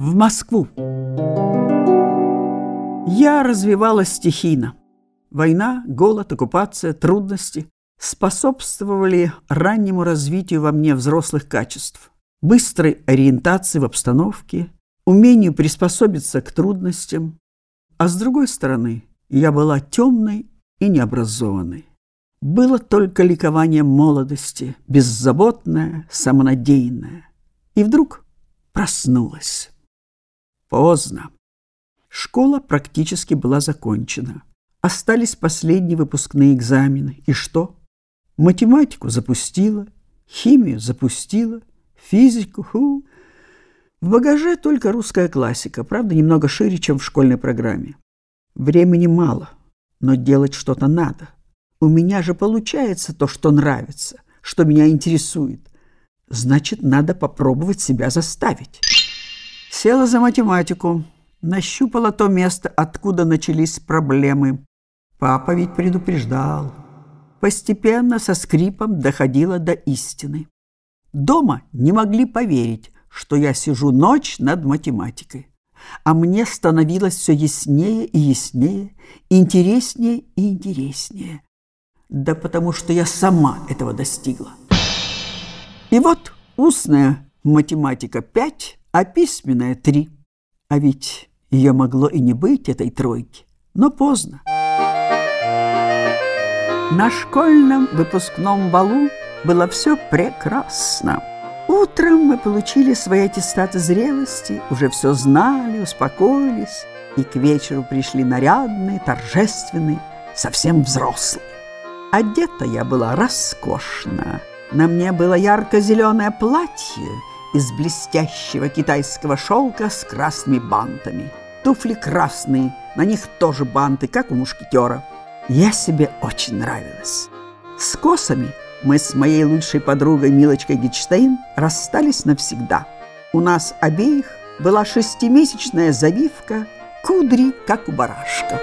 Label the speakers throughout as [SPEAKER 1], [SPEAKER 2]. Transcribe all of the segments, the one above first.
[SPEAKER 1] в Москву. Я развивалась стихийно. Война, голод, оккупация, трудности способствовали раннему развитию во мне взрослых качеств, быстрой ориентации в обстановке, умению приспособиться к трудностям. А с другой стороны, я была темной и необразованной. Было только ликование молодости, беззаботное, самонадеянное. И вдруг проснулась. Поздно. Школа практически была закончена. Остались последние выпускные экзамены. И что? Математику запустила, химию запустила, физику. В багаже только русская классика, правда, немного шире, чем в школьной программе. Времени мало, но делать что-то надо. У меня же получается то, что нравится, что меня интересует. Значит, надо попробовать себя заставить. Села за математику, нащупала то место, откуда начались проблемы. Папа ведь предупреждал. Постепенно, со скрипом, доходила до истины. Дома не могли поверить, что я сижу ночь над математикой. А мне становилось все яснее и яснее, интереснее и интереснее. Да потому что я сама этого достигла. И вот устная математика 5, а письменная 3. А ведь ее могло и не быть, этой тройки. Но поздно. На школьном выпускном балу было все прекрасно. Утром мы получили свои аттестаты зрелости, уже все знали, успокоились, и к вечеру пришли нарядные, торжественные, совсем взрослые. Одета я была роскошно. На мне было ярко-зеленое платье из блестящего китайского шелка с красными бантами. Туфли красные, на них тоже банты, как у мушкетера. Я себе очень нравилась. С косами мы с моей лучшей подругой Милочкой Гитштейн расстались навсегда. У нас обеих была 6-месячная завивка, кудри, как у барашка.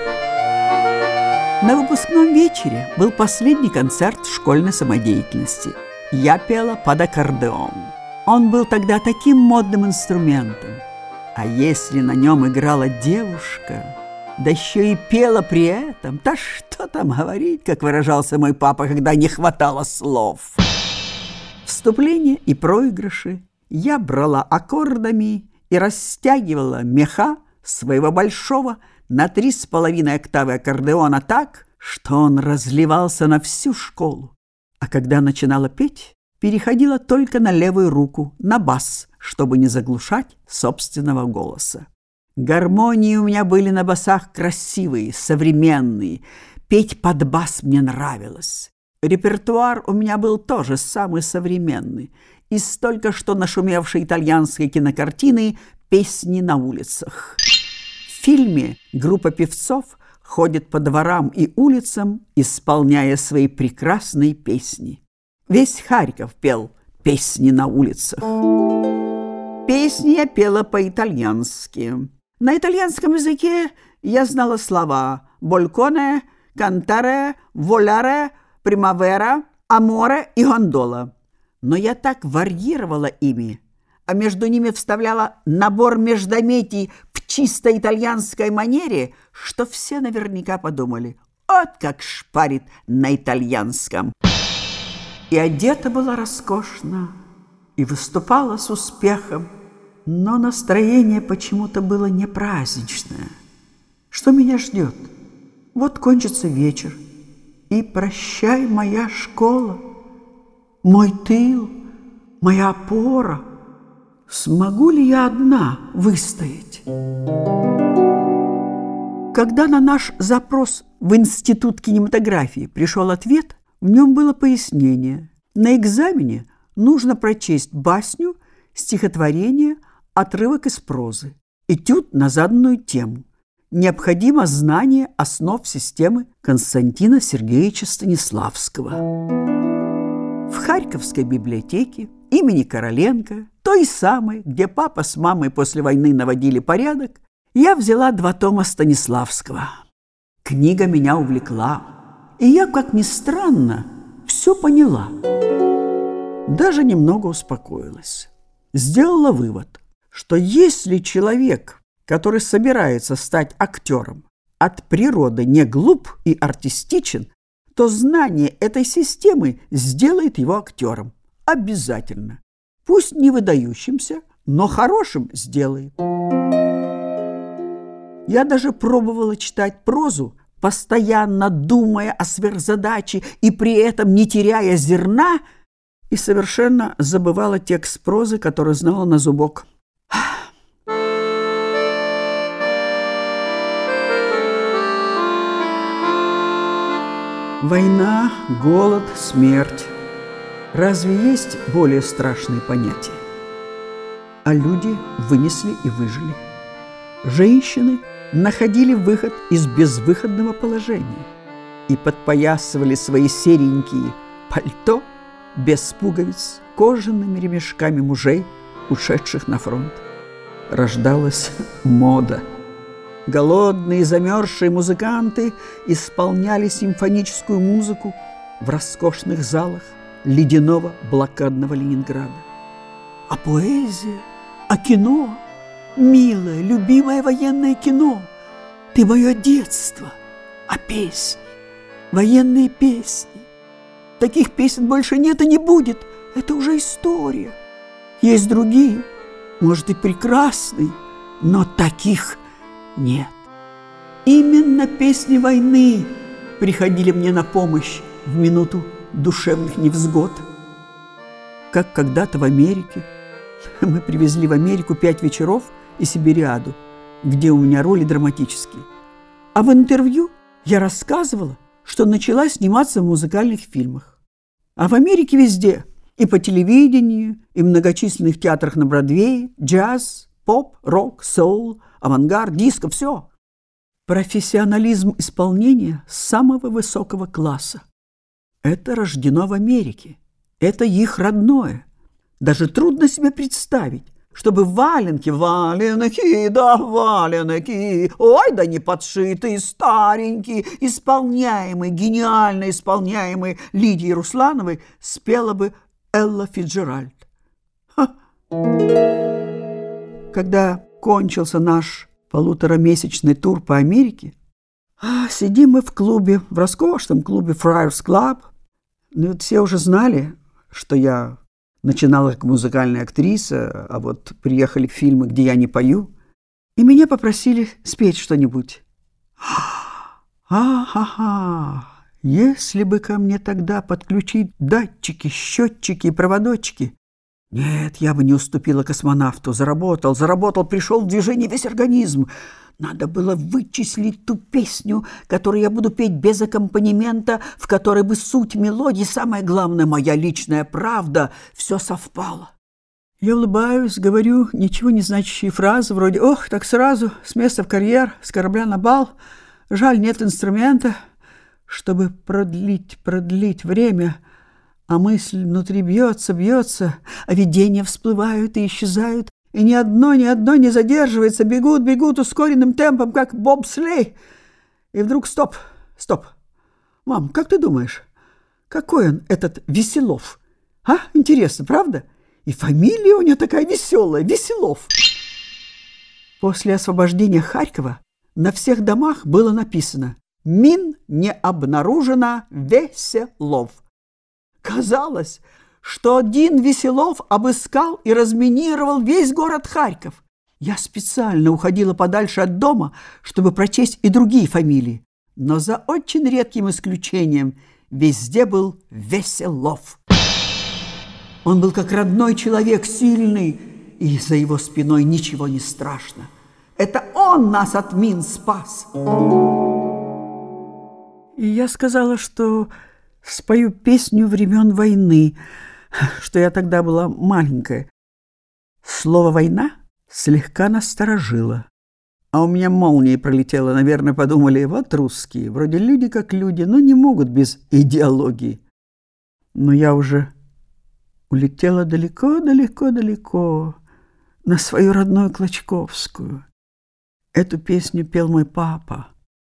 [SPEAKER 1] На выпускном вечере был последний концерт школьной самодеятельности. Я пела под аккордеон. Он был тогда таким модным инструментом. А если на нем играла девушка, да еще и пела при этом, да что там говорить, как выражался мой папа, когда не хватало слов. Вступления и проигрыши я брала аккордами и растягивала меха своего большого на 3,5 октавы аккордеона так, что он разливался на всю школу. А когда начинала петь, переходила только на левую руку, на бас, чтобы не заглушать собственного голоса. Гармонии у меня были на басах красивые, современные. Петь под бас мне нравилось. Репертуар у меня был тоже самый современный. Из только что нашумевшей итальянской кинокартины «Песни на улицах». В фильме группа певцов ходит по дворам и улицам, исполняя свои прекрасные песни. Весь Харьков пел «Песни на улицах». Песни я пела по-итальянски. На итальянском языке я знала слова «больконе», «кантаре», «воляре», «примавера», «аморе» и «гондола». Но я так варьировала ими, а между ними вставляла набор междометий в чисто итальянской манере, что все наверняка подумали: «Вот как шпарит на итальянском». И одета была роскошно, и выступала с успехом, но настроение почему-то было не праздничное. Что меня ждет? Вот кончится вечер, и прощай, моя школа, мой тыл, моя опора. Смогу ли я одна выстоять? Когда на наш запрос в Институт кинематографии пришел ответ, в нем было пояснение. На экзамене нужно прочесть басню, стихотворение, отрывок из прозы, этюд на заданную тему. Необходимо знание основ системы Константина Сергеевича Станиславского. В Харьковской библиотеке имени Короленко, той самой, где папа с мамой после войны наводили порядок, я взяла 2 тома Станиславского. Книга меня увлекла, и я, как ни странно, все поняла. Даже немного успокоилась. Сделала вывод, что если человек, который собирается стать актером, от природы не глуп и артистичен, то знание этой системы сделает его актером. Обязательно. Пусть не выдающимся, но хорошим сделает. Я даже пробовала читать прозу, постоянно думая о сверхзадаче и при этом не теряя зерна, и совершенно забывала текст прозы, который знала на зубок. Война, голод, смерть. Разве есть более страшные понятия? А люди вынесли и выжили. Женщины находили выход из безвыходного положения и подпоясывали свои серенькие пальто без пуговиц кожаными ремешками мужей, ушедших на фронт. Рождалась мода. Голодные, замерзшие музыканты исполняли симфоническую музыку в роскошных залах ледяного блокадного Ленинграда. А поэзия, а кино, милое, любимое военное кино, ты мое детство, а песни, военные песни. Таких песен больше нет и не будет, это уже история. Есть другие, может, и прекрасные, но таких нет. Именно песни войны приходили мне на помощь в минуту душевных невзгод. Как когда-то в Америке. Мы привезли в Америку 5 вечеров и Сибириаду, где у меня роли драматические. А в интервью я рассказывала, что начала сниматься в музыкальных фильмах. А в Америке везде, и по телевидению, и в многочисленных театрах на Бродвее, джаз, поп, рок, соул, авангард, диско, все. Профессионализм исполнения самого высокого класса. Это рождено в Америке. Это их родное. Даже трудно себе представить, чтобы валенки, да валенки, ой, да не подшитые, старенькие, исполняемые, гениально исполняемые Лидией Руслановой, спела бы Элла Фицджеральд. Когда кончился наш полуторамесячный тур по Америке, сидим мы в клубе, в роскошном клубе Friars Club. Ну, вот все уже знали, что я начинала как музыкальная актриса, а вот приехали фильмы, где я не пою, и меня попросили спеть что-нибудь. Если бы ко мне тогда подключить датчики, счетчики и проводочки, нет, я бы не уступила космонавту. Заработал, пришел в движение весь организм. Надо было вычислить ту песню, которую я буду петь без аккомпанемента, в которой бы суть мелодии, самое главное, моя личная правда, все совпало. Я улыбаюсь, говорю ничего не значащие фразы, вроде «Ох, так сразу, с места в карьер, с корабля на бал, жаль, нет инструмента». Чтобы продлить время, а мысль внутри бьется, а видения всплывают и исчезают, и ни одно не задерживается, бегут ускоренным темпом, как бобслей. И вдруг стоп. Мам, как ты думаешь, какой он, этот Веселов? Интересно, правда? И фамилия у него такая веселая, Веселов. После освобождения Харькова на всех домах было написано «Мин не обнаружено, Веселов». Казалось, что один Веселов обыскал и разминировал весь город Харьков. Я специально уходила подальше от дома, чтобы прочесть и другие фамилии, но за очень редким исключением везде был Веселов. Он был как родной человек, сильный, и за его спиной ничего не страшно. Это он нас от мин спас. И я сказала, что спою песню времен войны, что я тогда была маленькая. Слово «война» слегка насторожило. А у меня молнией пролетело. Наверное, подумали, вот русские, вроде люди как люди, но не могут без идеологии. Но я уже улетела далеко на свою родную Клочковскую. Эту песню пел мой папа.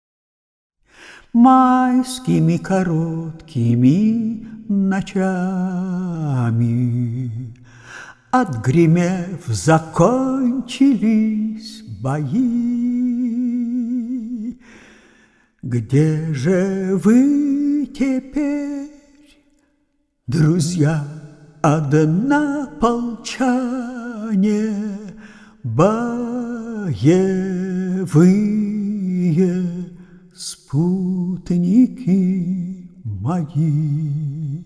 [SPEAKER 1] Майскими короткими ночами Отгремев, закончились бои. Где же вы теперь, друзья, однополчане, боевые спутники мои?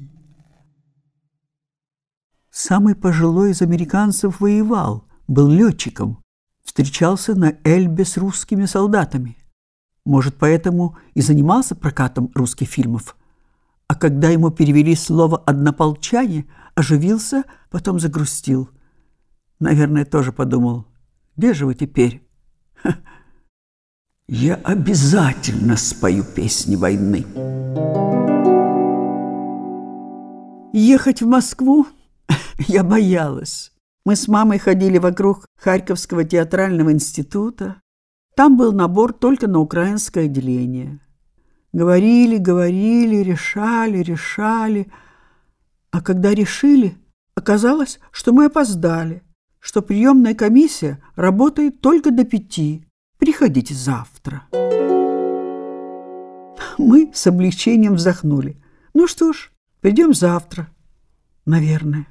[SPEAKER 1] Самый пожилой из американцев воевал, был летчиком, встречался на Эльбе с русскими солдатами. Может, поэтому и занимался прокатом русских фильмов. А когда ему перевели слово «однополчане», оживился, потом загрустил. Наверное, тоже подумал: где же вы теперь? Ха. Я обязательно спою песни войны. Ехать в Москву я боялась. Мы с мамой ходили вокруг Харьковского театрального института. Там был набор только на украинское отделение. Говорили, решали. А когда решили, оказалось, что мы опоздали, что приемная комиссия работает только до 5. Приходите завтра. Мы с облегчением вздохнули. Ну что ж, придем завтра, наверное.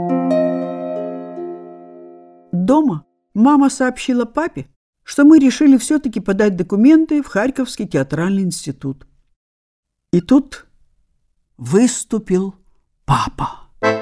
[SPEAKER 1] Дома мама сообщила папе, что мы решили все-таки подать документы в Харьковский театральный институт. И тут выступил папа.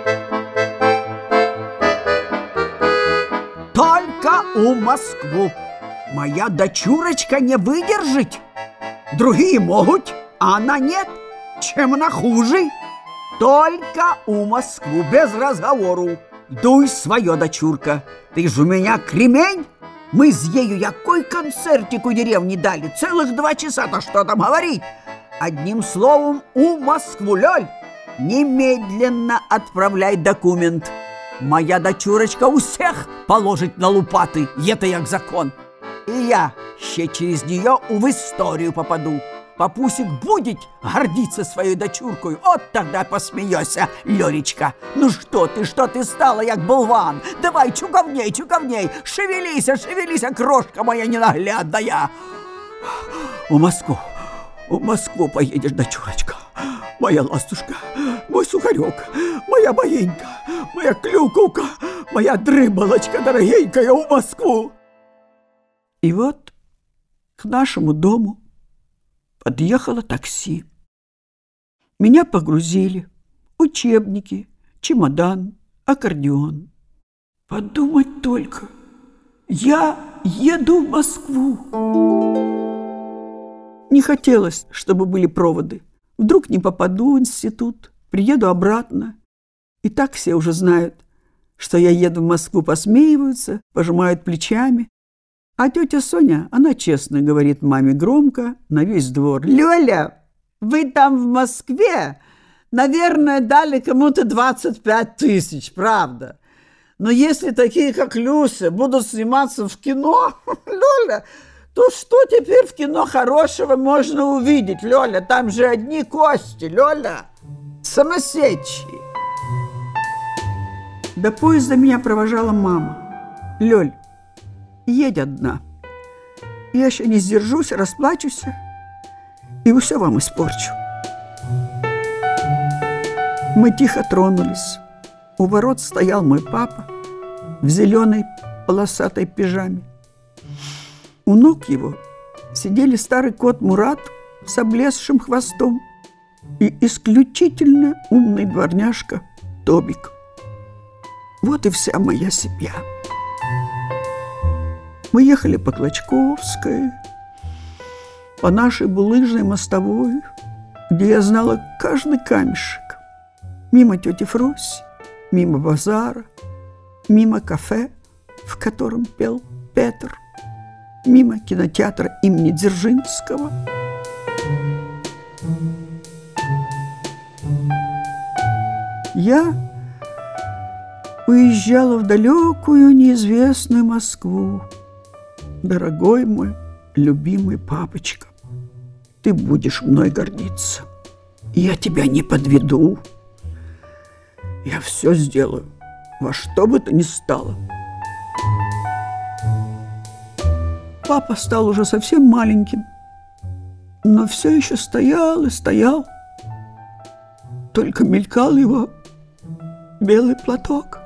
[SPEAKER 1] Только у Москву. Моя дочурочка не выдержит. Другие могут, а она нет. Чем она хуже? Только у Москву, без разговору. Дуй свое, дочурка. Ты ж у меня кремень. Мы с ею якой концертик у деревни дали. Целых 2 часа-то что там говорить. Одним словом, у Москву, Лёль. Немедленно отправляй документ. Моя дочурочка усех положить на лупаты. Это як закон. И я ще через нее в историю попаду. Папусик будет гордиться своей дочуркой. Вот тогда посмеешься, Лёлечка. Ну что ты стала, як болван? Давай, чуговней, шевелися, крошка моя ненаглядная. В Москву поедешь, дочурочка. Моя ластушка, мой сухарек, моя боенька, моя клюковка, моя дрыбалочка дорогенькая, в Москву. И вот к нашему дому подъехало такси. Меня погрузили. Учебники, чемодан, аккордеон. Подумать только, я еду в Москву. Не хотелось, чтобы были проводы. Вдруг не попаду в институт, приеду обратно. И так все уже знают, что я еду в Москву, посмеиваются, пожимают плечами. А тетя Соня, она честно говорит маме громко на весь двор: «Лёля, вы там в Москве, наверное, дали кому-то 25 тысяч, правда? Но если такие, как Люся, будут сниматься в кино, Лёля, то что теперь в кино хорошего можно увидеть, Лёля? Там же одни кости, Лёля, самосечи». До поезда меня провожала мама. «Лёль, едь одна. Я еще не сдержусь, расплачусь и все вам испорчу». Мы тихо тронулись. У ворот стоял мой папа в зеленой полосатой пижаме. У ног его сидели старый кот Мурат с облезшим хвостом и исключительно умный дворняжка Тобик. Вот и вся моя семья. Мы ехали по Клочковской, по нашей булыжной мостовой, где я знала каждый камешек. Мимо тети Фроси, мимо базара, мимо кафе, в котором пел Петр, мимо кинотеатра имени Дзержинского. Я уезжала в далекую неизвестную Москву. Дорогой мой любимый папочка, ты будешь мной гордиться. Я тебя не подведу. Я все сделаю во что бы то ни стало. Папа стал уже совсем маленьким, но все еще стоял и стоял. Только мелькал его белый платок.